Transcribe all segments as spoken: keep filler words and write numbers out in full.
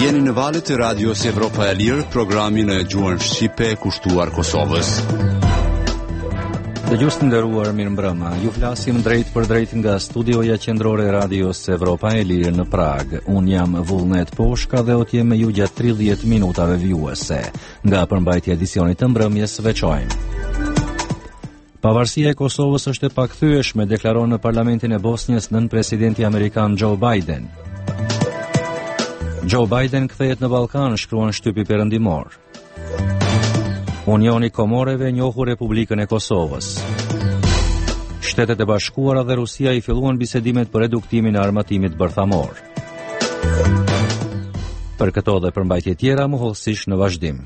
Jeni në valët e radios Evropa e Lirë, programin e gjuhën shqipe kushtuar Kosovës. Dëgjues të nderuar, mirëmbrëma. Ju flasim drejt për drejt nga studioja qendrore e radios Evropa e Lirë në Prag. Un jam Vullnet Poshka dhe do të jem me ju gjatë tridhjetë minutave vjuese. Nga përmbajtja e edicionit të mbrëmjes veçojmë. Pavarësia e Kosovës është e pakthyeshme, deklaron në Parlamentin e Bosnjës nën presidenti amerikan Joe Biden. Joe Biden kthehet në Ballkan, shkruan shtypi perëndimor. Unioni Komoreve njohu Republikën e Kosovës. Shtetet e Bashkuara dhe Rusia i filluan bisedimet për reduktimin e armatimit bërthamor. Për këto dhe përmbajtje tjera, mohollësisht në vazhdim.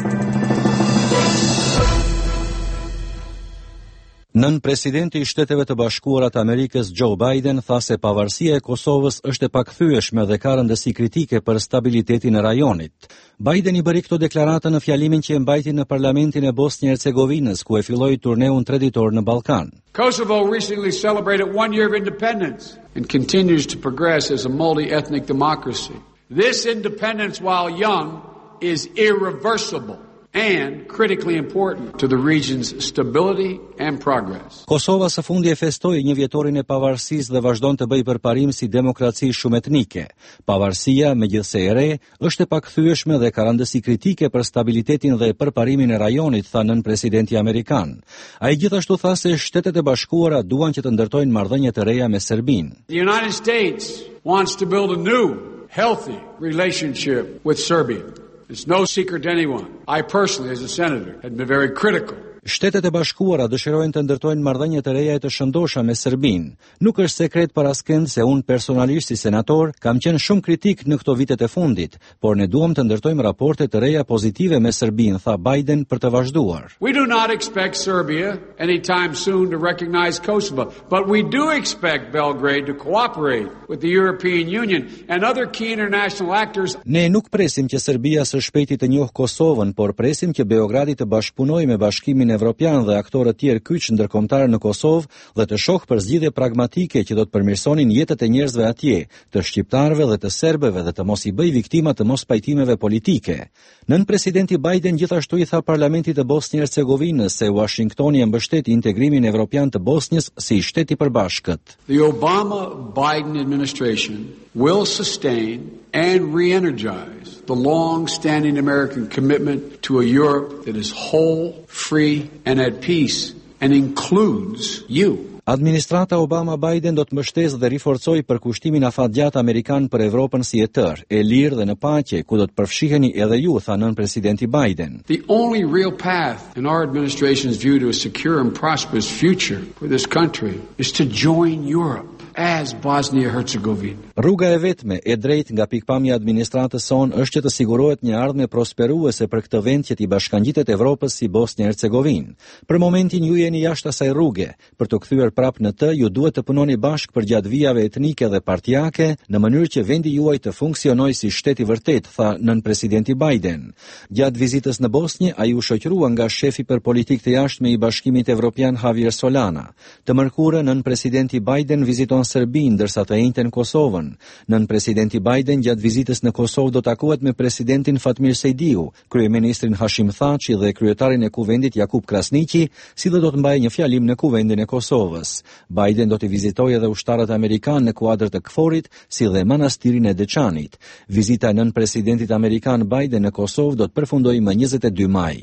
Nën presidenti i Shteteve të Bashkuara të Amerikës Joe Biden tha se pavarësia e Kosovës është e pakthyeshme dhe ka rëndësi kritike për stabilitetin e rajonit. Biden i bëri këto deklarata në fjalimin që e mbajti në Parlamentin e Bosnjë-Hercegovinës, ku e filloi turneun treditor në Ballkan. Kosovo recently celebrated one year of independence and continues to progress as a multi-ethnic democracy. This independence, while young, is irreversible and critically important to the region's stability and progress. Kosova së fundi e festoi një vjetorin e pavarësisë dhe vazhdon të bëjë përparim si demokraci shumë etnike. Pavarësia, megjithse e re, është e pakthyeshme dhe ka rëndësi kritike për stabilitetin dhe përparimin e rajonit, tha nën presidenti amerikan. Ai gjithashtu tha se Shtetet e Bashkuara duan që të ndërtojnë marrëdhënie të reja me Serbinë. The United States wants to build a new, healthy relationship with Serbia. It's no secret to anyone. I personally, as a senator, had been very critical. Shtetet e Bashkuara dëshirojnë të ndërtojnë marrëdhënie të reja e të shëndosha me Serbinë. Nuk është sekret për askënd se unë personalisht si senator kam qenë shumë kritik në këto vitet e fundit, por ne duam të ndërtojmë raporte të reja pozitive me Serbinë, tha Biden për të vazhduar. We do not expect Serbia anytime soon to recognize Kosovo, but we do expect Belgrade to cooperate with the European Union and other key international actors. Ne nuk presim që Serbia së shpejti të njohë Kosovën, por presim që Beogradi të bashkëpunojë me Bashkimin Evropian dhe aktorët tjerë kyç ndërkombëtar në Kosovë dhe të shohë për zgjidhje pragmatike që do të përmirësonin jetët e njerëzve atje, të shqiptarëve dhe të serbëve dhe të mos i bëj viktima të mos pajtimeve politike. Nën presidenti Biden gjithashtu i tha Parlamentit të Bosnjë-Hercegovinës se Washingtoni e mbështet integrimin evropian të Bosnjës si shtet i përbashkët. The Obama-Biden administration will sustain and re-energize the long-standing American commitment to a Europe that is whole, free, and at peace, and includes you. Administrata Obama-Biden do të mbështesë dhe riforcojë përkushtimin afatgjat amerikan për Evropën si e tërë, e lirë dhe në paqe, ku do të përfshiheni edhe ju, tha nën presidenti Biden. The only real path in our administration's view to a secure and prosperous future for this country is to join Europe as Bosnia-Herzegovina. Rruga e vetme e drejtë nga pikpamja e administratës sonë është që të sigurohet një ardhmë prosperuese për këtë vend që t'i bashkangjitet Evropës si Bosnjë-Hercegovinë. Për momentin ju jeni jashtë asaj rruge. Për të kthyer prapë në të, ju duhet të punoni bashkë për gjatë vijave etnike dhe partijake në mënyrë që vendi juaj të funksionojë si shtet i vërtet, tha nën presidenti Biden. Gjatë vizitës në Bosnjë, ai u shoqërua nga shefi për politikë të jashtme i Bashkimit Evropian Javier Solana. Të mërkurën nën presidenti Biden viziton Serbinë, ndërsa të njëjtën Kosovën. Nën presidenti Biden gjatë vizitës në Kosovë do takohet me presidentin Fatmir Sejdiu, kryeministrin Hashim Thaçi dhe kryetarin e kuvendit Jakub Krasniqi, si dhe do të mbajë një fjalim në kuvendin e Kosovës. Biden do të vizitojë edhe ushtarët amerikanë në kuadër të KFOR-it, si dhe manastirin e Deçanit. Vizita nën presidentit amerikan Biden në Kosovë do të përfundojë më njëzet e dy maj.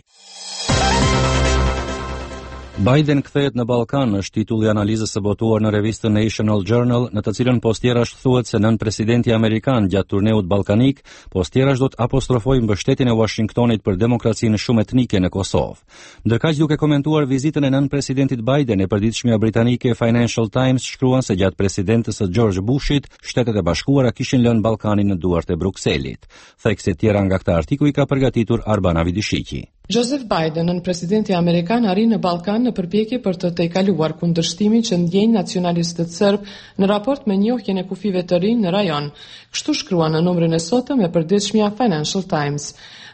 Biden kthehet në Ballkan është titulli i analizës së botuar në revistën National Journal, në të cilën postjerash thuhet se nën presidenti amerikan gjatë turneut ballkanik, postjerash do të apostrofojë mbështetjen e Washingtonit për demokracinë shumë etnike në Kosovë. Ndërkaq, duke komentuar vizitën e nën presidentit Biden, e përditshmja britanike Financial Times shkruan se gjatë presidentës së George Bushit, Shtetet e Bashkuara kishin lënë Ballkanin në duart e Brukselit. Thekse tjera nga këtë artikuj ka përgatitur Arbana Vidishiqi. Joseph Biden, nën presidenti amerikan, arri në Ballkan në përpjekje për të tejkaluar kundërshtimin që ndjejnë nacionalistët serb në raport me njohjen e kufive të rinj në rajon. Kështu shkruan në numrin e sotëm e përditshmja Financial Times.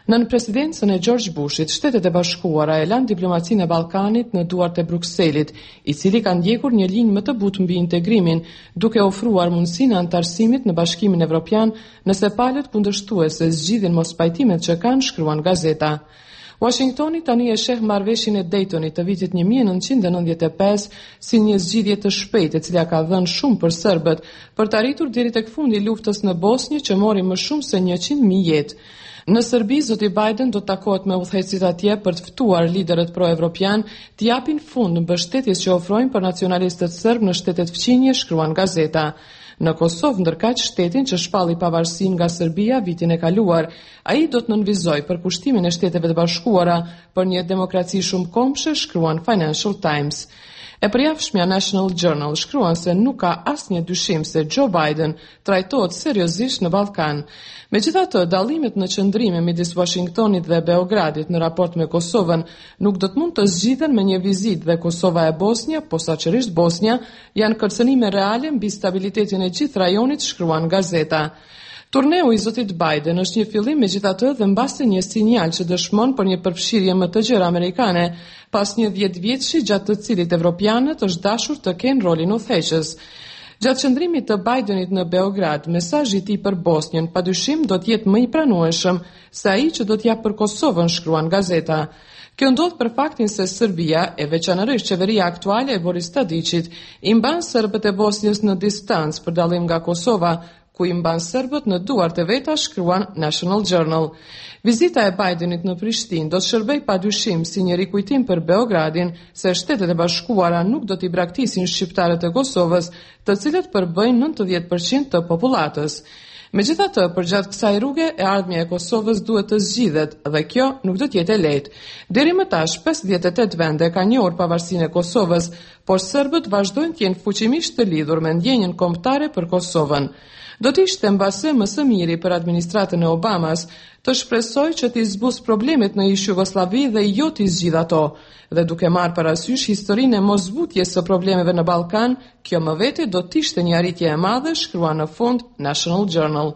Nën presidencën e George Bushit, Shtetet e Bashkuara e lanë diplomacinë e Ballkanit në duart e Brukselit, i cili ka ndjekur një linjë më të butë mbi integrimin, duke ofruar mundësinë e anëtarësimit në Bashkimin Evropian nëse palët kundërshtuese zgjidhin mos pajtimet që kanë, shkruan gazeta. Washingtoni tani e sheh marrëveshjen e Daytonit të vitit një mijë e nëntëqind e nëntëdhjetë e pesë si një zgjidhje të shpejtë e cila ka dhënë shumë për serbët për të arritur deri tek fundi i luftës në Bosnjë që mori më shumë se njëqind mijë jetë. Në Serbi, zoti Biden do të takohet me udhëheqësit atje për të ftuar liderët pro-evropian të japin fund në mbështetjes që ofrojnë për nacionalistët serb në shtetet fqinje, shkruan gazeta. Në Kosovë, ndërkaq shtetin që shpalli pavarësinë nga Serbia vitin e kaluar, ai do të nënvizojë përkushtimin e Shteteve të Bashkuara për një demokraci shumë komshe, shkruan Financial Times. E përjashmja National Journal shkruan se nuk ka asnjë dyshim se Joe Biden trajtohet seriozisht në Ballkan. Megjithatë, dallimet në qëndrime midis Washingtonit dhe Beogradit në raport me Kosovën nuk do të mund të zgjidhen me një vizitë dhe Kosova e Bosnja, posaçërisht Bosnja, janë kërcënime reale mbi stabilitetin e gjithë rajonit, shkruan gazeta. Turneu i zotit Biden është një fillim megjithatë dhe mbasi një sinjal që dëshmon për një përfshirje më të gjerë amerikane, pas një dhjetë vjetëshi gjatë të cilit evropianët është dashur të kenë rolin udhëheqës. Gjatë qëndrimit të Bidenit në Beograd, mesazhi i tij për Bosnjën padyshim do të jetë më i pranueshëm se ai që do të jap për Kosovën, shkruan gazeta. Kjo ndodh për faktin se Serbia, e veçanërisht qeveria aktuale e Boris Tadićit, i mban serbët e Bosnjës në distancë për dallim nga Kosova, ku i mban serbët në duart e veta, shkruan National Journal. Vizita e Bidenit në Prishtinë do të shërbej padyshim si një rikujtim për Beogradin se Shtetet e Bashkuara nuk do t'i braktisin shqiptarët e Kosovës, të cilët përbëjnë nëntëdhjetë përqind të popullatës. Megjithatë, përgjatë kësaj rruge e ardhmja e Kosovës duhet të zgjidhet dhe kjo nuk do të jetë e lehtë. Deri më tash pesëdhjetë e tetë vende kanë njohur pavarësinë e Kosovës, por serbët vazhdojnë të jenë fuqimisht të lidhur me ndjenjën kombëtare për Kosovën. Do të ishte mbase më së miri për administratën e Obamas të shpresojë që t'i zbus problemet në ish Jugosllavi dhe jo t'i zgjidh ato, dhe duke marrë parasysh historinë e moszbutjes së problemeve në Ballkan, kjo më vete do të ishte një arritje e madhe, shkruan në fund National Journal.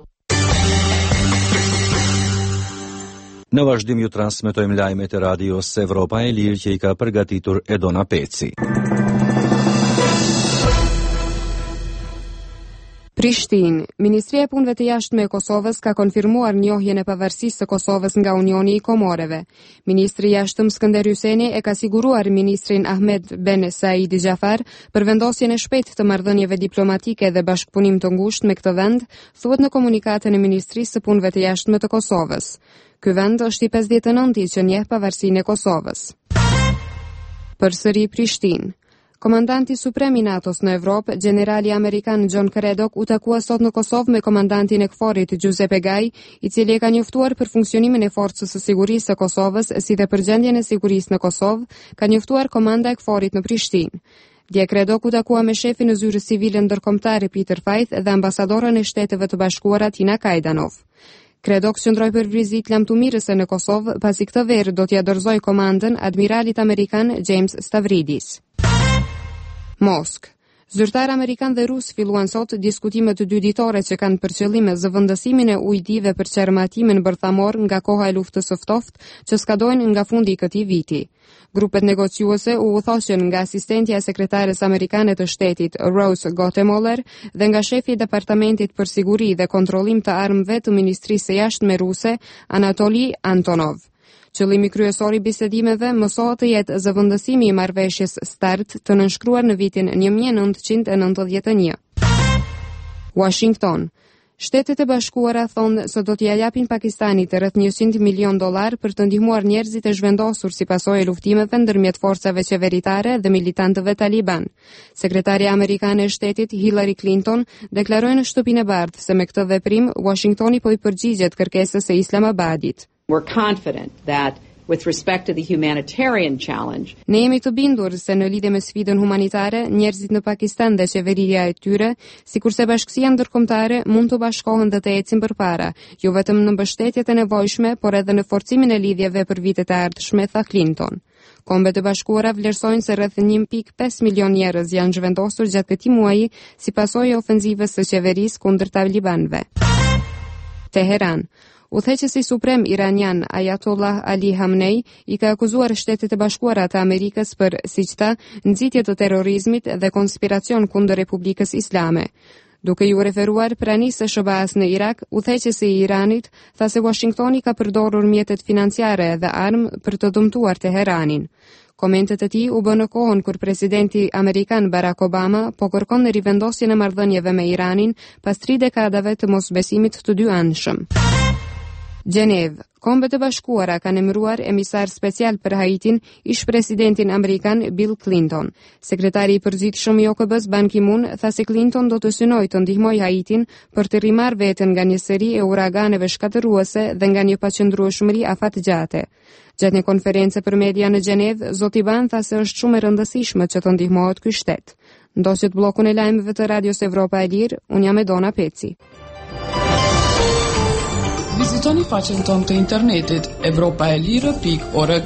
Në vazhdim ju transmetojmë lajmet e radios Evropa e Lirë që i ka përgatitur Edona Peci. Prishtinë. Ministria e Punëve të Jashtme e Kosovës ka konfirmuar njohjen e pavarësisë së Kosovës nga Unioni i Komoreve. Ministri i Jashtëm Skënder Hyseni e ka siguruar ministrin Ahmed Ben Saidi Jafar për vendosjen e shpejtë të marrëdhënieve diplomatike dhe bashkëpunim të ngushtë me këtë vend, thuhet në komunikatën e Ministrisë së Punëve të Jashtme të Kosovës. Ky vend është i pesëdhjetë e nënti që njeh pavarësinë e Kosovës. Përsëri Prishtinë. Komandanti suprem i NATO-s në Evropë, generali amerikan John Kredok, u takua sot në Kosovë me komandantin e KFOR-it Giuseppe Gai, i cili e ka njoftuar për funksionimin e forcës së sigurisë së Kosovës, si dhe për gjendjen e sigurisë në Kosovë, ka njoftuar komanda e KFOR-it në Prishtinë. Dje Kredok u takua me shefin e zyrës civile ndërkombëtare Peter Faith dhe ambasadorën e Shteteve të Bashkuara Tina Kajdanov. Kredok qëndroi për vizitë lamtumirëse në Kosovë, pasi këtë verë do t'ia dorëzoj komandën admiralit amerikan James Stavridis. Moskë. Zyrtar amerikan dhe rus filluan sot diskutime të dy ditore që kanë për qëllim zëvendësimin e ujdive për qarmatimin bërthamor nga koha e luftës së ftohtë që skadojnë nga fundi i këtij viti. Grupet negociuese u uthoqën nga asistentja e sekretares amerikane të shtetit Rose Gottemoller dhe nga shefi i departamentit për siguri dhe kontrollim të armëve të Ministrisë së Jashtme ruse Anatoli Antonov. Qëllimi kryesor i bisedimeve mësohet të jetë zëvendësimi i marrëveshjes START të nënshkruar në vitin një mijë e nëntëqind e nëntëdhjetë e një. Washington. Shtetet e Bashkuara thonë se do t'ia japin Pakistanit rreth njëqind milion dollar për të ndihmuar njerëzit e zhvendosur si pasojë e luftimeve ndërmjet forcave qeveritare dhe militantëve taliban. Sekretarja amerikane e shtetit Hillary Clinton deklaroi në Shtëpinë e Bardhë se me këtë veprim Washingtoni po i përgjigjet kërkesës së Islamabadit. We're confident that with respect to the humanitarian challenge. Ne jemi të bindur se në lidhje me sfidën humanitare, njerëzit në Pakistan dhe qeveria e tyre, sikurse bashkësia ndërkombëtare, mund të bashkohen dhe të ecin përpara, jo vetëm në mbështetjet e nevojshme, por edhe në forcimin e lidhjeve për vitet e ardhshme, tha Clinton. Kombet e Bashkuara vlerësojnë se rreth një pikë pesë milion njerëz janë zhvendosur gjatë këtij muaji si pasojë e ofenzivës së qeverisë kundër talibanëve. Teheran. Udhëheqësi suprem iranian Ayatollah Ali Khamenei i ka akuzuar Shtetet e Bashkuara të Amerikës për, siç tha, nxitje të terrorizmit dhe konspiracion kundër Republikës Islame. Duke ju referuar pranisë së S B A-s në Irak, udhëheqësi i Iranit tha se Washingtoni ka përdorur mjetet financiare dhe armë për të dëmtuar Teheranin. Komentet e tij u bën në kohën kur presidenti amerikan Barack Obama po kërkon rivendosjen e marrëdhënieve me Iranin pas tri dekadave të mosbesimit të dy anshëm. Gjenev. Kombet e Bashkuara kanë emëruar emisar special për Haitin ish presidentin amerikan Bill Clinton. Sekretari i përgjithshëm i O K B-s Ban Ki-moon tha se Clinton do të synojë të ndihmojë Haitin për të rimarrë veten nga një seri e uraganeve shkatërruese dhe nga një paqëndrueshmëri afatgjate. Gjatë një konferencë për media në Gjenev, zoti Ban tha se është shumë e rëndësishme që të ndihmohet ky shtet. Ndosjet bllokun e lajmeve të Radios Evropa e Lirë, unë jam Edona Peci. Vizitoni faqen tonë të internetit evropaelire pikë org.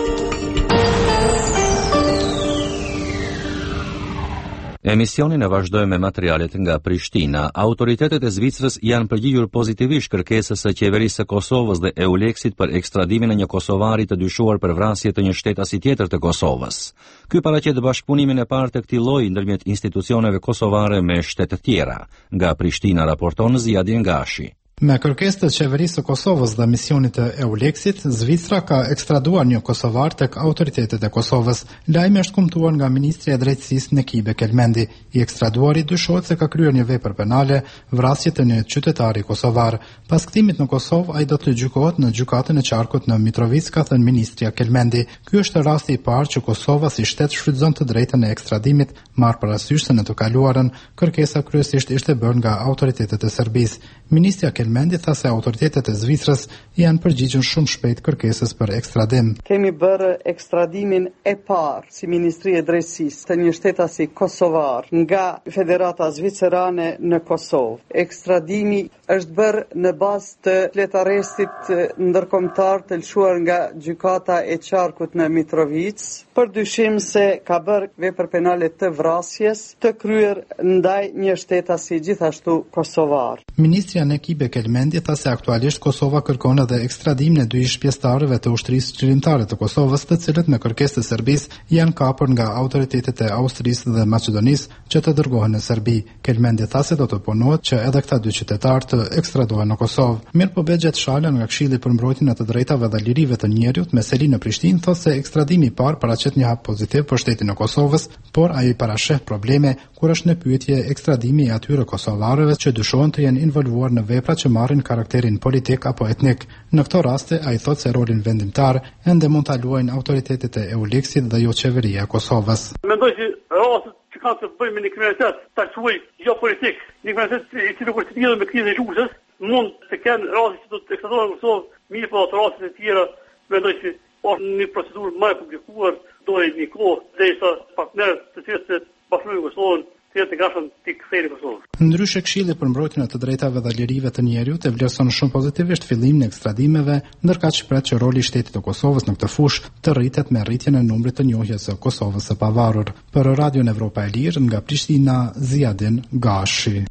Emisionin e vazhdojmë me materialet nga Prishtina. Autoritetet e Zvicrës janë përgjigjur pozitivisht kërkesës së qeverisë së Kosovës dhe EULEX-it për ekstradimin e një kosovari të dyshuar për vrasje të një shtetasi tjetër të Kosovës. Ky paraqet bashkëpunimin e parë të këtij lloji ndërmjet institucioneve kosovare me shtete tjera. Nga Prishtina raporton Ziadin Gashi. Me kërkesë të qeverisë së Kosovës dhe misionit të EULEX-it, Zvicra ka ekstraduar një kosovar tek autoritetet e Kosovës. Lajmi është kumtuar nga ministri i drejtësisë Nekibe Kelmendi. I ekstraduari dyshohet se ka kryer një vepër penale, vrasje të një qytetari kosovar. Pas kthimit në Kosovë, ai do të gjykohet në gjykatën e qarkut në Mitrovica, ka thënë ministria Kelmendi. Ky është rasti i parë që Kosova si shtet shfrytëzon të drejtën e ekstradimit, marr parasysh se në të kaluarën kërkesa kryesisht ishte bërë nga autoritetet e Serbisë. Ministria Kelmendi tha se autoritetet e Zvicrës janë përgjigjur shumë shpejt kërkesës për ekstradim. Kemi bërë ekstradimin e parë si Ministri e Drejtësisë të një shtetasi kosovar nga Federata Zvicerane në Kosovë. Ekstradimi është bërë në bazë të letarrestit ndërkombëtar të lëshuar nga gjykata e qarkut në Mitrovic, për dyshim se ka bërë vepër penale të vrasjes të kryer ndaj një shtetasi gjithashtu kosovar. Ministria Nekibe Kelmendi tha se aktualisht Kosova kërkon edhe ekstradimin e dy ish pjesëtarëve të ushtrisë qëllimtare të Kosovës, të cilët me kërkesë të Serbisë janë kapur nga autoritetet e Austrisë dhe Maqedonisë që të dërgohen në Serbi. Kelmendi tha se do të punohet që edhe këta dy qytetarë të ekstradohen në Kosovë. Mirë po bëhet shala nga Këshilli për mbrojtjen e të drejtave dhe lirive të njerëzit me seli në Prishtinë, thotë se ekstradimi i parë paraqet një hap pozitiv për shtetin e Kosovës, por ai parasheh probleme kur është në pyetje ekstradimi i atyre kosovarëve që dyshohen të jenë involvuar në vepra që marrin karakterin politik apo etnik. Në këto raste ai thotë se rolin vendimtar ende mund ta luajnë autoritetet e EULEX-it dhe jo qeveria e Kosovës. Mendoj se rastet që kanë të bëjnë me një kriminalitet taksuaj jo politik, një kriminalitet i cili kur të lidhet me krizën e gjukës, mund të kenë raste që do të ekstradohen në Kosovë, mirë po ato raste të tjera mendoj se është një procedurë më e publikuar, do e një kohë derisa partnerët të cilët të bashkëpunojnë Kosovën të gatshëm të kthehen në Kosovë. Ndryshe Këshilli për mbrojtjen e të drejtave dhe lirive të njerëzit e vlerëson shumë pozitivisht fillimin e ekstradimeve, ndërkaq shpreh që roli i shtetit të Kosovës në këtë fushë të rritet me rritjen e numrit të njohjes së Kosovës së pavarur. Për Radion Evropa e Lirë nga Prishtina, Ziadin Gashi.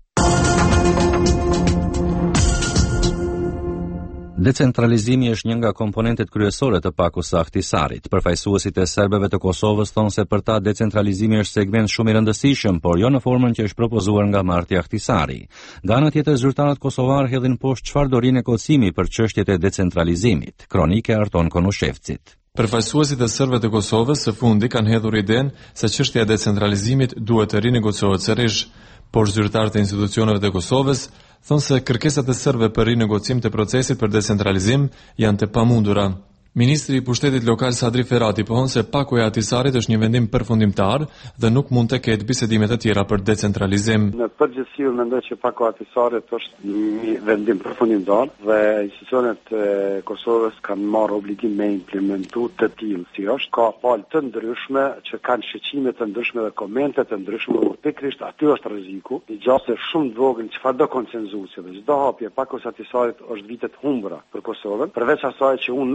Decentralizimi është një nga komponentet kryesore të pakut së Ahtisarit. Përfaqësuesit e serbëve të Kosovës thonë se për ta decentralizimi është segment shumë i rëndësishëm, por jo në formën që është propozuar nga Marti Ahtisari. Nga ana tjetër, zyrtarët kosovar hedhin poshtë çfarë do rinegocimi për çështjet e decentralizimit. Kronike Arton Konushevcit. Përfaqësuesit e serbëve të Kosovës së fundi kanë hedhur idenë se çështja e decentralizimit duhet të rinegociohet sërish, por zyrtarët e institucioneve të Kosovës thonë se kërkesat e serbëve për rinegocim të procesit për decentralizim janë të pamundura. Ministri i pushtetit lokal Sadri Ferati pohon se paku i Ahtisarit është një vendim përfundimtar dhe nuk mund të ketë bisedime të tjera për decentralizim. Në përgjithësi unë mendoj që paku i Ahtisarit është një vendim përfundimtar dhe institucionet e Kosovës kanë marrë obligim me implementu të tillë si është. Ka palë të ndryshme që kanë shqetësime të ndryshme dhe komente të ndryshme, por pikërisht aty është rreziku. I gjasë shumë të vogël çfarëdo konsenzusi dhe çdo hapje paku i Ahtisarit është vitet humbra për Kosovën. Përveç asaj që unë nuk besoj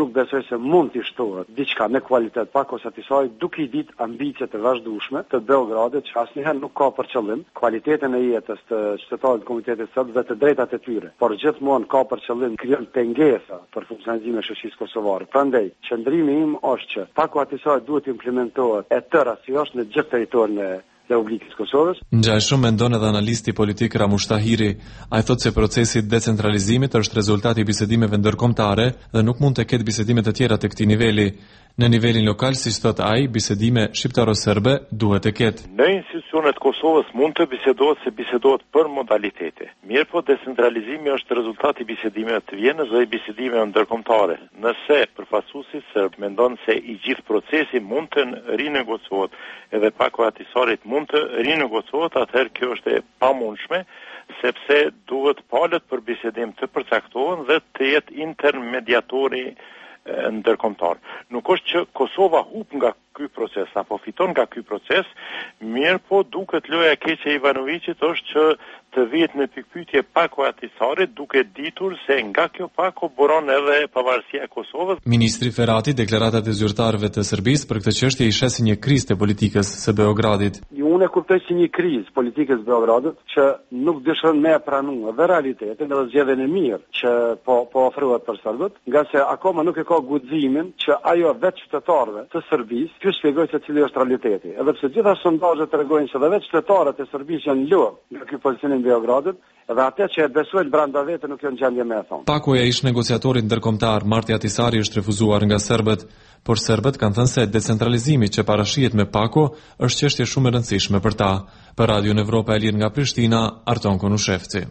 se mund të shtohet diçka me kualitet pak ose asaj duke i ditë ambicet e vazhdueshme të Beogradit që asnjëherë nuk ka për qëllim kualitetin e jetës të qytetarëve të komunitetit sërbë dhe të drejtat e tyre, por gjithmonë ka për qëllim krijon pengesa për funksionalizimin e shoqërisë kosovare. Prandaj, qëndrimi im është që paku atisaj duhet të implementohet e tëra si është në gjithë territorin e Republikës Kosovës. Ngjaj shumë mendon edhe analisti politik Ramush Tahiri. Ai thotë se procesi i decentralizimit është rezultati i bisedimeve ndërkombëtare dhe nuk mund të ketë bisedime të tjera të këtij niveli. Në nivelin lokal, siç thot ai, bisedime shqiptaro-serbe duhet të ketë. Në institucionet Kosovës mund të bisedohet se bisedohet për modalitete. Mirë po, decentralizimi është rezultati i bisedimeve të Vienës dhe i bisedimeve ndërkombëtare. Nëse përfaqësuesi serb mendon se i gjithë procesi mund të rinegociohet edhe paku atisarit mund të rinegociohet, atëherë kjo është e pamundshme, sepse duhet palët për bisedim të përcaktohen dhe të jetë intermediatori ndërkombëtar. Nuk është që Kosova hub nga ky proces apo fiton nga ky proces, mirë po duket loja e keqe e Ivanovicit është që të vihet në pikpyetje paku atisarit duke ditur se nga kjo paku buron edhe pavarësia e Kosovës. Ministri Ferati deklaratat e zyrtarëve të Serbisë për këtë çështje i sheh si një krizë të politikës së Beogradit. Unë e kuptoj si një krizë politikës së Beogradit që nuk dëshon me pranuar dhe realitetin dhe zgjedhjen e mirë që po po ofrohet për serbët, nga se akoma nuk e ka guximin që ajo vetë qytetarëve të Serbisë të shpjegojë se cili është realiteti. Edhe pse gjitha sondazhet tregojnë se vetë qytetarët e Serbisë janë lënë nga ky pozicion i Beogradit, edhe atë që e besojnë brenda vetë nuk janë gjendje me e thonë. Pakuja ish negociatorit ndërkombëtar Marti Atisari është refuzuar nga serbët, por serbët kanë thënë se decentralizimi që parashihet me paku është çështje shumë e rëndësishme për ta. Për Radio Evropa e Lirë nga Prishtina, Arton Konushevci.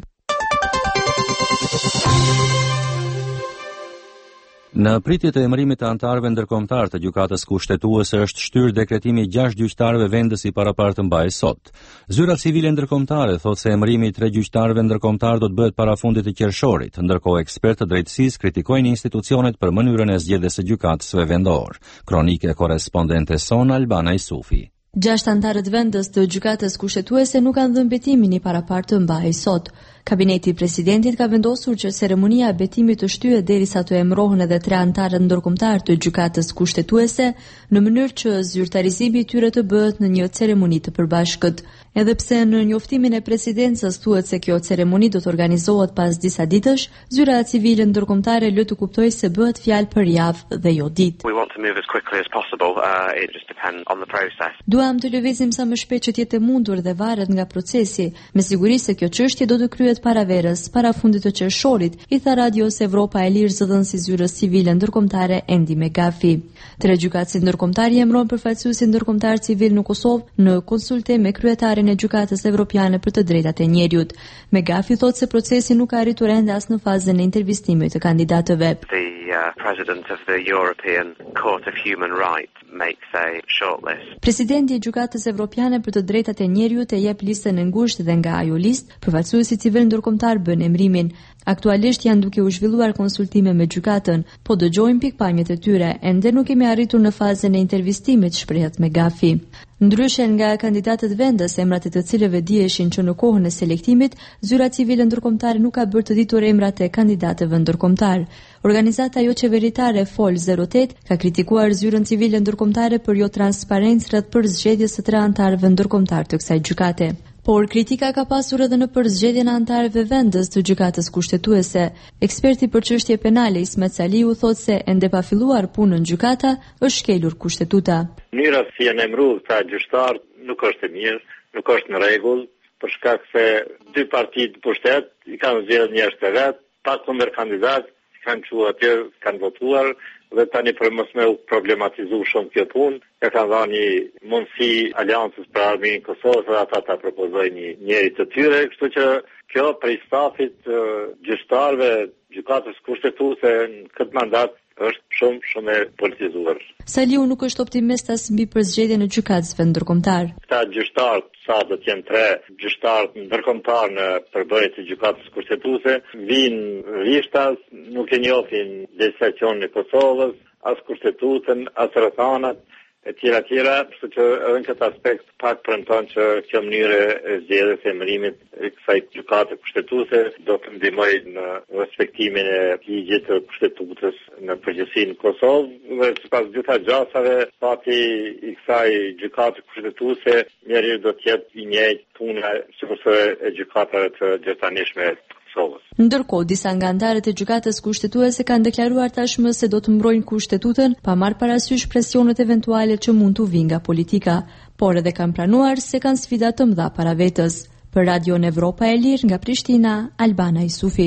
Në pritje të emërimit të anëtarëve ndërkombëtar të gjykatës kushtetuese është shtyrë dekretimi i gjashtë gjyqtarëve vendës i paraparë të mbajë sot. Zyra civile ndërkombëtare thotë se emërimi i tre gjyqtarëve ndërkombëtar do të bëhet para fundit të qershorit, ndërkohë ekspertë të drejtësisë kritikojnë institucionet për mënyrën e zgjedhjes së gjykatësve vendor. Kronike korrespondente son Albana Isufi. Gjashtë anëtarët vendës të gjykatës kushtetuese nuk kanë dhënë betimin i paraparë të mbajë sot. Kabineti i presidentit ka vendosur që ceremonia e betimit të shtyhet derisa të emërohen edhe tre anëtarë ndërkombëtar të gjykatës kushtetuese, në mënyrë që zyrtarizimi i tyre të bëhet në një ceremoni të përbashkët. Edhe pse në njoftimin e presidencës thuhet se kjo ceremoni do të organizohet pas disa ditësh, zyra civile ndërkombëtare lë të kuptojë se bëhet fjalë për javë dhe jo ditë. Duam të lëvizim sa më shpejt që të jetë mundur dhe varet nga procesi. Me siguri se kjo çështje do të kryhet para verës, para fundit të qershorit, i tha Radios Evropa e Lirë zëdhënësi zyrës civile ndërkombëtare Endi Megafi. Tre gjykatësi ndërkombëtar i emëron përfaqësuesi ndërkombëtar civil në Kosovë në konsultim me kryetarin e gjykatës evropiane për të drejtat e njeriut. Megafi thotë se procesi nuk ka arritur ende as në fazën e intervistimit të kandidatëve. Presidenti i gjykatës evropiane për të drejtat e njeriut e jep listën e ngushtë dhe nga ajo listë, përfaqësuesi civil ndërkombëtar bën emërimin. Aktualisht janë duke u zhvilluar konsultime me gjykatën, po dëgjojmë pikpamjet e tyre, ende nuk kemi arritur në fazën e intervistimit, shprehet Megafi. Ndryshe nga kandidatët vendës, emrat e të cilëve diheshin që në kohën e selektimit, zyra civile ndërkombëtare nuk ka bërë të ditur emrat e kandidatëve ndërkombëtar. Organizata jo qeveritare Fol zero opt ka kritikuar zyrën civile ndërkombëtare për jo transparencë rreth përzgjedhjes së tre anëtarëve ndërkombëtar të kësaj gjykate. Por kritika ka pasur edhe në përzgjedhjen e anëtarëve vendës të gjykatës kushtetuese. Eksperti për çështje penale Ismet Saliu thotë se ende pa filluar punën gjykata është shkelur kushtetuta. Mënyra si janë emëruar këta gjyqtar nuk është e mirë, nuk është në rregull, për shkak se dy partitë në pushtet i kanë zgjedhur njerëz të vet, pa kundër kandidat, kanë thënë atë, kanë votuar dhe tani për mos me u problematizu shumë kjo punë, ka kanë dhënë një mundësi aleancës për arminë në Kosovë dhe ata ta propozojnë një njeri të tyre, kështu që kjo prej stafit gjyqtarëve gjykatës kushtetuese në këtë mandat është shumë shumë e politizuar. Saliu nuk është optimist as mbi përzgjedhjen e gjykatësve ndërkombëtar. Këta gjyqtarë sa do të jenë tre gjyqtarë ndërkombëtar në përbërje të gjykatës kushtetuese, vinë rishtas, nuk e njohin legislacionin e Kosovës, as kushtetutën, as rrethanat, e tjera tjera, kështu që edhe në këtë aspekt pak premton që kjo mënyrë e zgjedhjes e emërimit e kësaj gjykate kushtetuese do të ndihmojë në respektimin e ligjit të kushtetutës në përgjithësi në Kosovë dhe sipas gjitha gjasave fati i kësaj gjykate kushtetuese njeriu do të jetë i njëjtë puna sikurse e gjykatave të gjithëtanishme të Kosovës. Ndërkohë, disa nga anëtarët e gjykatës kushtetuese kanë deklaruar tashmë se do të mbrojnë kushtetuesen pa marrë parasysh presionet eventuale që mund të vinë nga politika, por edhe kanë pranuar se kanë sfida të mëdha para vetës. Për Radion Evropa e Lirë nga Prishtina, Albana Isufi.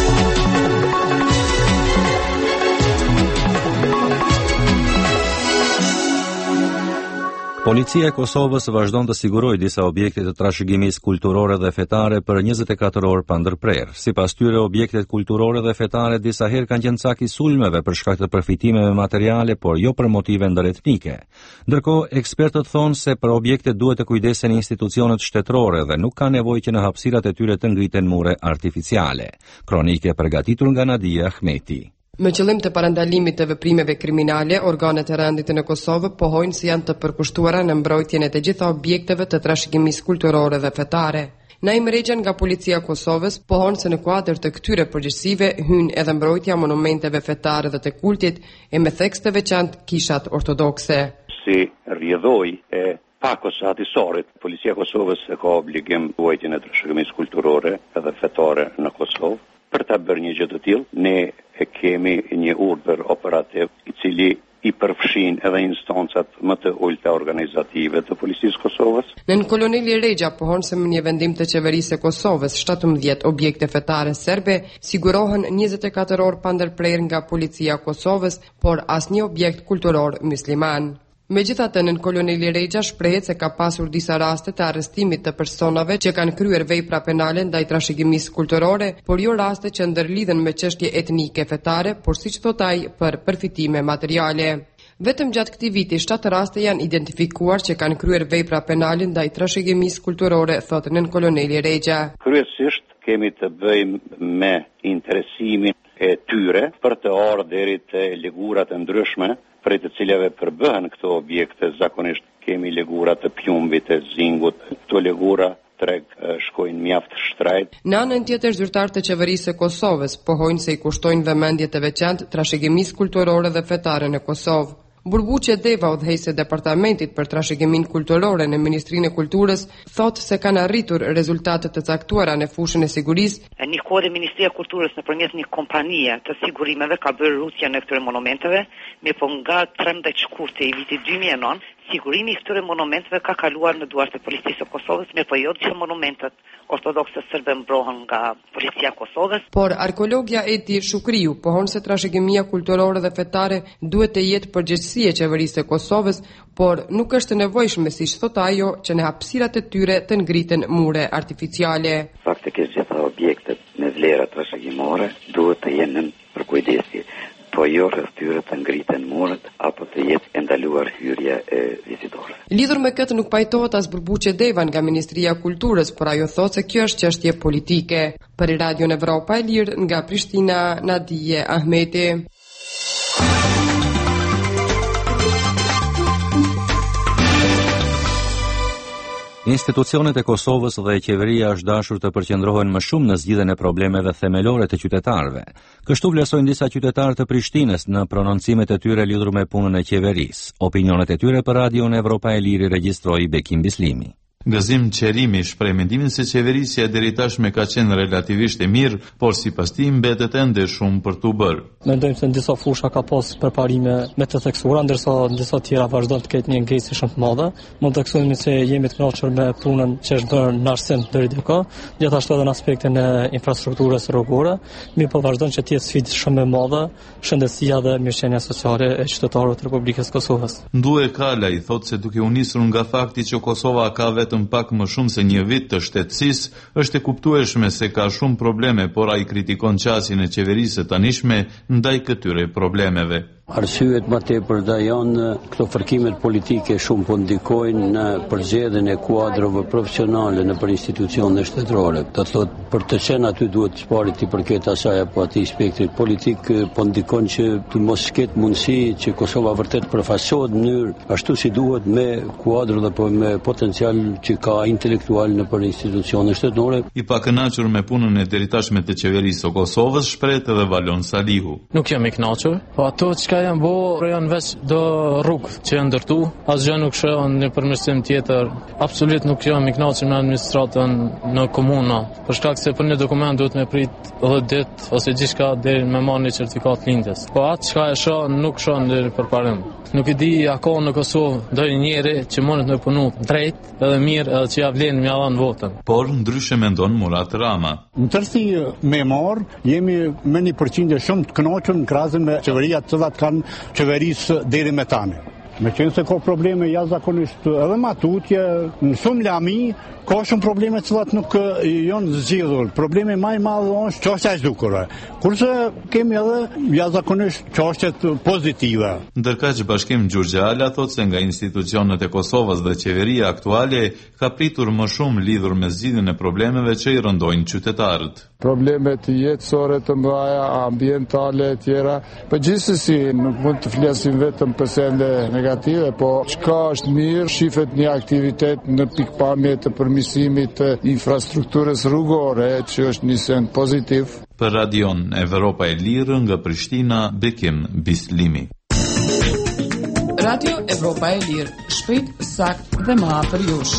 Policia e Kosovës vazhdon të sigurojë disa objekte të trashëgimisë kulturore dhe fetare për njëzet e katër orë pa ndërprerje. Sipas tyre, objektet kulturore dhe fetare disa herë kanë qenë cak i sulmeve për shkak të përfitimeve materiale, por jo për motive ndëretnike. Ndërkohë, ekspertët thonë se për objektet duhet të kujdesen institucionet shtetërore dhe nuk ka nevojë që në hapësirat e tyre të ngriten mure artificiale. Kronike përgatitur nga Nadia Ahmeti. Me qëllim të parandalimit të veprimeve kriminale, organet e rendit në Kosovë pohojnë si janë të përkushtuara në mbrojtjen e të gjitha objekteve të trashëgimisë kulturore dhe fetare. Naim Regjan nga Policia e Kosovës pohon se në kuadër të këtyre përgjegjësive hyn edhe mbrojtja monumenteve fetare dhe të kultit e me theks të veçantë kishat ortodokse. Si rrjedhoi e pakoshatisorit, Policia e Kosovës e ka obligim ruajtjen e trashëgimisë kulturore edhe fetare në Kosovë. Për ta bërë një gjë të tillë, ne e kemi një urdhër operativ i cili i përfshin edhe instancat më të ulta organizative të Policisë Kosovës. Nën koloneli Regja pohon se me një vendim të qeverisë e Kosovës, shtatëmbëdhjetë objekte fetare serbe sigurohen njëzet e katër orë pa ndërprerje nga Policia e Kosovës, por asnjë objekt kulturor musliman. Megjithatë, nën koloneli Regja shprehet se ka pasur disa raste të arrestimit të personave që kanë kryer vepra penale ndaj trashëgimisë kulturore, por jo raste që ndërlidhen me çështje etnike fetare, por siç thot ai, për përfitime materiale. Vetëm gjatë këtij viti, shtatë raste janë identifikuar që kanë kryer vepra penale ndaj trashëgimisë kulturore, thotë nën koloneli Regja. Kryesisht kemi të bëjmë me interesimin e tyre për të ardhur deri te legurat e ndryshme, prej të cilave përbëhen këto objekte. Zakonisht kemi legura të pjumbit, të zingut, këto legura treg shkojnë mjaft shtrejt. Në anën tjetër, zyrtarët e qeverisë së Kosovës pohojnë se i kushtojnë vëmendje të veçantë trashëgimisë kulturore dhe fetare në Kosovë. Burbuqe Deva, udhëheqëse e departamentit për trashëgiminë kulturore në Ministrinë e Kulturës, thotë se kanë arritur rezultate të caktuara në fushën e sigurisë. Një kohë Ministria e Kulturës nëpërmjet një kompanie të sigurimeve ka bërë rutje në këtyre monumenteve, me po nga trembëdhjetë shkurtë i vitit dy mijë e nëntë, sigurimi i këtyre monumenteve ka kaluar në duart e Policisë së Kosovës, me po jo që monumentet ortodokse serbe mbrohen nga Policia e Kosovës. Por arkeologja Eti Shukriu pohon se trashëgimia kulturore dhe fetare duhet të jetë përgjegjësi e qeverisë së Kosovës, por nuk është e nevojshme, siç thot ajo, që në hapësirat e tyre të ngriten mure artificiale. Faktikisht gjitha objektet me vlera trashëgimore duhet të jenë në përkujdesje, po jo rreth tyre të ngriten muret apo të jetë ndaluar hyrja e vizitorëve. Lidhur me këtë nuk pajtohet as Burbuqe Deva nga Ministria e Kulturës, por ajo thotë se kjo është çështje politike. Për Radion Evropa e Lirë nga Prishtina, Nadia Ahmeti. Institucionet e Kosovës dhe qeveria është dashur të përqendrohen më shumë në zgjidhjen e problemeve themelore të qytetarëve. Kështu vlerësojnë disa qytetarë të Prishtinës në prononcimet e tyre lidhur me punën e qeverisë. Opinionet e tyre për Radion Evropa e Lirë regjistroi Bekim Bislimi. Gëzim Qerimi shpreh mendimin se qeverisja deri tashme ka qenë relativisht e mirë, por sipas tij mbetet ende shumë për t'u bërë. Mendojmë se në disa fusha ka pas përparime me të theksuara, ndërsa në disa tjera vazhdon të ketë një ngecë shumë të madhe. Mund të theksuemi se jemi të kënaqur me punën që është bërë në arsim deri diku, gjithashtu edhe në aspektin e infrastrukturës rrugore, mirë po vazhdon që të jetë sfidë shumë e madhe shëndetësia dhe mirëqenia sociale e qytetarëve të Republikës së Kosovës. Ndue Kala i thotë se duke u nisur nga fakti që Kosova ka vetëm pak më shumë se një vit të shtetësisë, është e kuptueshme se ka shumë probleme, por ai kritikon qasjen e qeverisë së tanishme ndaj këtyre problemeve. Arsyet më tepër da janë këto fërkimet politike shumë po ndikojnë në përzgjedhjen e kuadrave profesionale në për institucione shtetërore. Do të thotë për të qenë aty duhet të parit i përket asaj apo atij spektrit politik po ndikon që të mos ketë mundësi që Kosova vërtet përfaqësohet në mënyrë ashtu si duhet me kuadër dhe po me potencial që ka intelektual në për institucione shtetërore. I pakënaqur me punën e deritashme të qeverisë së Kosovës shpreh edhe Valon Salihu. Nuk jam i kënaqur, po ato çka janë bo janë veç do rrugë që janë ndërtu, asgjë nuk shohën në përmirësim tjetër. Absolutisht nuk jam i kënaqur me administratën në komuna, për shkak se për një dokument duhet me prit dhjetë ditë ose gjithçka deri me marrë një certifikat lindjes. Po atë çka e shoh nuk shoh deri përparim. Nuk e di a ka në Kosovë ndonjë njeri që mund të punu drejt edhe mirë edhe që ja vlen mja dhanë votën. Por ndryshe mendon Murat Rama. Në tërsi me marë, jemi me një përqindje shumë të kënaqur në krahasim me qeveria të cilat kanë qeverisë deri me tani. Me qenë se ka probleme jashtëzakonisht edhe matutje, në shumë lami, ka shumë probleme të cilat nuk janë zgjidhur. Problemi më i madh është çështja e zgjukurve. Kurse kemi edhe jashtëzakonisht çështjet pozitive. Ndërkaq Bashkim Gjurgja Ala thotë se nga institucionet e Kosovës dhe qeveria aktuale ka pritur më shumë lidhur me zgjidhjen e problemeve që i rëndojnë qytetarët. Problemet jetësore të mëdha, ambientale e tjera, por gjithsesi nuk mund të flasim vetëm për sende negative, po çka është mirë, shifet një aktivitet në pikpamje të përmirësimit të infrastrukturës rrugore, që është një send pozitiv. Për Radion Evropa e Lirë nga Prishtina, Bekim Bislimi. Radio Evropa e Lirë, shpejt, sakt dhe më afër jush.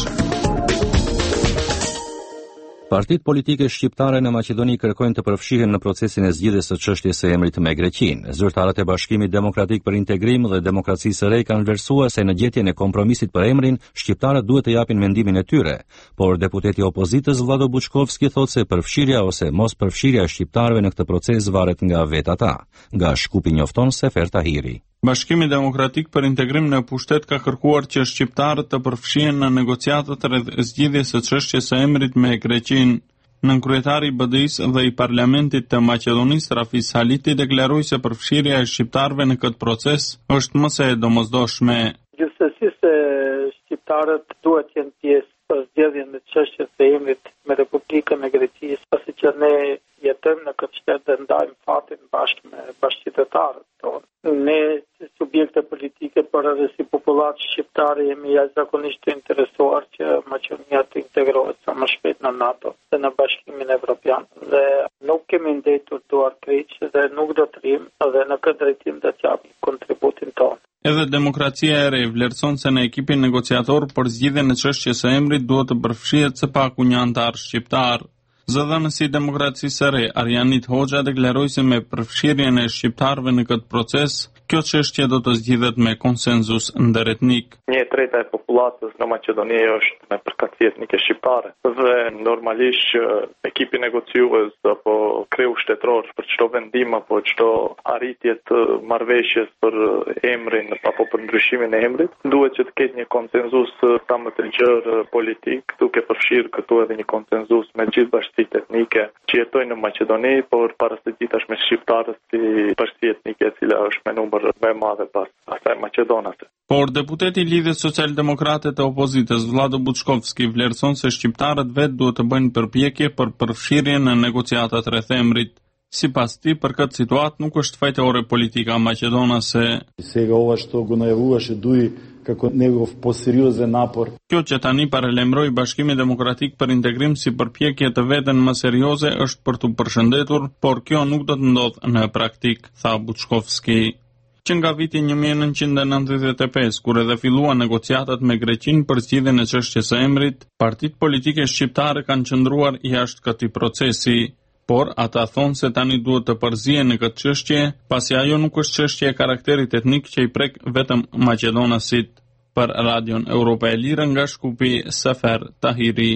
Partitë politike shqiptare në Maqedoni kërkojnë të përfshihen në procesin e zgjidhjes së çështjes së emrit me Greqinë. Zyrtarët e Bashkimit Demokratik për Integrim dhe Demokracisë së Re kanë vlerësuar se në gjetjen e kompromisit për emrin, shqiptarët duhet të japin mendimin e tyre, por deputeti i opozitës Vlado Buçkovski thotë se përfshirja ose mos përfshirja e shqiptarëve në këtë proces varet nga vetë ata. Nga Shkupi njofton Sefer Tahiri. Bashkimi Demokratik për Integrim në pushtet ka kërkuar që shqiptarët të përfshihen në negociatat rreth zgjidhjes së çështjes së emrit me Greqinë. Nënkryetari i B D I-s dhe i Parlamentit të Maqedonisë Rafis Haliti deklaroi se përfshirja e shqiptarëve në këtë proces është më se e domosdoshme. Gjithsesi se shqiptarët duhet të jenë pjesë për zgjedhjen e çështjes së emrit me Republikën e Greqisë, pasi që ne jetojmë në këtë shtet dhe ndajmë fatin bashkë me bashkëqytetarët tonë. Ne, si subjekte politike, por edhe si populatë shqiptare, jemi jashtëzakonisht të interesuar që Maqedonia të integrohet sa më shpejt në NATO dhe në Bashkimin Evropian. Dhe nuk kemi ndetur duar kryq dhe nuk do të rrim dhe në këtë drejtim do të japim kontributin tonë. Edhe Demokracia e Re vlerëson se në ekipin negociator për zgjidhjen e çështjes së emrit duhet të përfshihet së paku një antar shqiptar. Zëdhënësi i Demokracisë së Re, Arjanit Hoxha, deklaroi se me përfshirjen e shqiptarëve në këtë proces, kjo çështje do të zgjidhet me konsenzus ndëretnik. Një treta e popullatës në Maqedoni është me përkatësi etnike shqiptare dhe normalisht ekipi negociues apo kreu shtetëror për çdo vendim apo çdo arritje të marrëveshjes për emrin apo për ndryshimin e emrit, duhet që të ketë një konsenzus sa më të gjerë politik, duke përfshirë këtu edhe një konsenzus me gjithë bashkësitë etnike që jetojnë në Maqedoni, por para së gjithash me shqiptarët si bashkësi etnike e cila është me numër më e madhe pas asaj maqedonase. Por deputeti i Lidhjes Socialdemokrate të Opozitës Vlado Buçkovski vlerëson se shqiptarët vetë duhet të bëjnë përpjekje për përfshirjen në negociatat rreth emrit. Sipas tij, për këtë situatë nuk është fajtore politika maqedonase. Сега ова што го најавуваше дуи како негов посериозен напор. Kjo që tani paralajmëroi Bashkimi Demokratik për Integrim si përpjekje të veten më serioze është për të përshëndetur, por kjo nuk do të ndodhë në praktik, tha Buçkovski. Që nga viti një mijë e nëntëqind e nëntëdhjetë e pesë, kur edhe filluan negociatat me Greqinë për zgjidhjen e çështjes së emrit, partitë politike shqiptare kanë qëndruar jashtë këtij procesi, por ata thonë se tani duhet të përzihen në këtë çështje, pasi ajo nuk është çështje e karakterit etnik që i prek vetëm maqedonasit. Për Radion Evropa e Lirë nga Shkupi, Sefer Tahiri.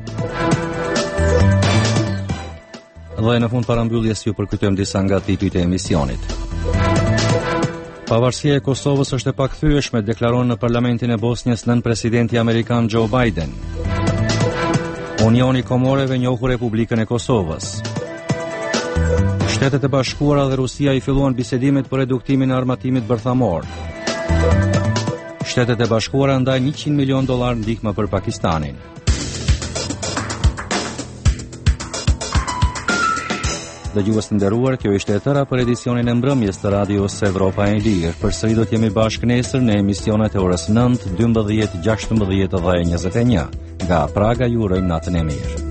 Dhe në fund parambylljes ju përkujtojmë disa nga titujt e emisionit. Pavarësia e Kosovës është e pakthyeshme, deklaron në Parlamentin e Bosnjës nën presidenti amerikan Joe Biden. Unioni i Komoreve njohu Republikën e Kosovës. Shtetet e Bashkuara dhe Rusia i filluan bisedimet për reduktimin e armatimit bërthamor. Shtetet e Bashkuara ndajnë njëqind milion dollar ndihmë për Pakistanin. Dëgjues të nderuar, kjo ishte e tëra për edicionin e mbrëmjes të radios Evropa e Lirë. Përsëri do të jemi bashkë nesër në emisionet e orës nëntë, dymbëdhjetë, gjashtëmbëdhjetë dhe njëzet e një. Nga Praga ju urojmë natën e mirë.